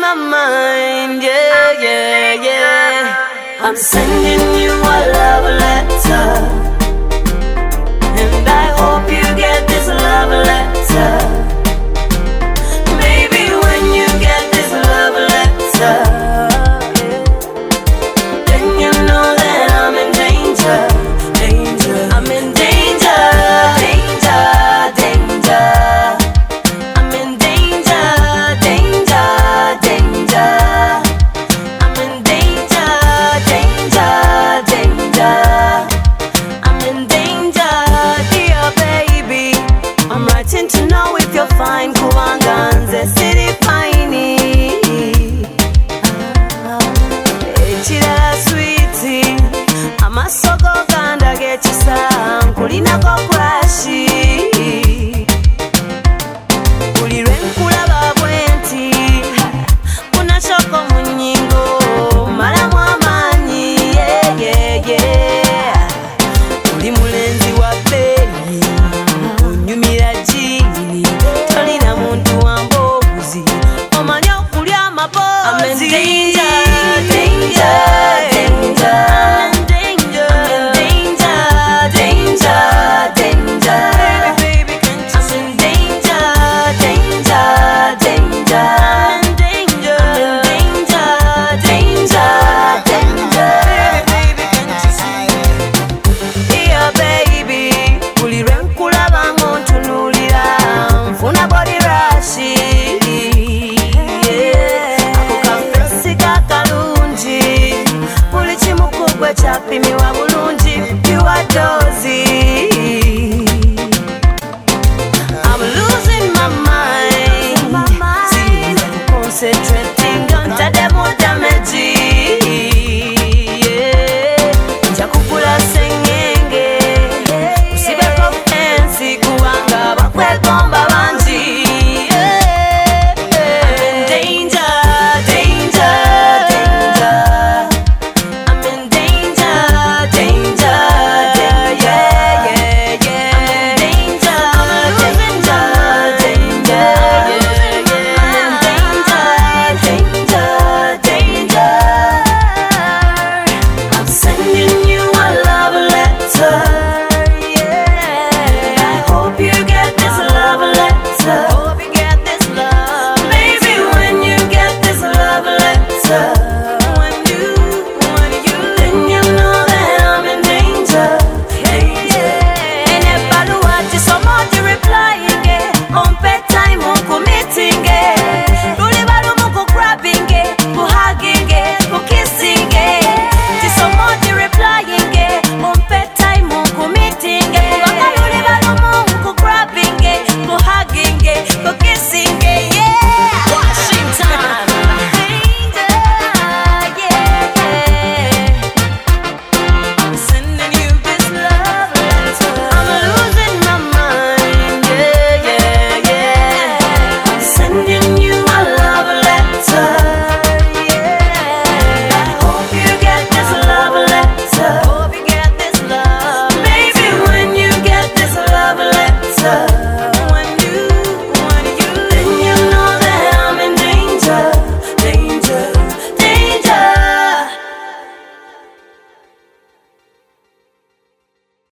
my mind, yeah, yeah, yeah. I'm sending you a love letter, and I hope you get this love letter. Baby, when you get this love letter, then you know that I'm in danger, danger. I'm in danger, danger, danger. I'm in danger, danger, danger. I'm in danger, danger, danger. I'm in danger, dear baby. I'm writing to know if you're fine, kubanganze city fine. Echira sweetie, amasogo ganda gechisa, kulina go crashi. Ulirwe nkulaba bwenti, unashoko munyingo, malamu amanyi, yeah, yeah, yeah. Uli mulenzi wa beyi, unyumira jini, tolina muntu wambozi, omanya okulya amabozi. I'm in danger, danger, danger. I'm in danger, danger, danger. Baby, can't you see? I'm in danger, danger, danger. I'm in danger, danger, danger. Baby, can't you see? Dear baby, ulirwe nkulaba ngontunulira, nfuna body rush. Ako kafesi kakalungi, buli kimu kugwe kyapimiwa bulungi, pure dose. I'm losing my mind. See, concentrate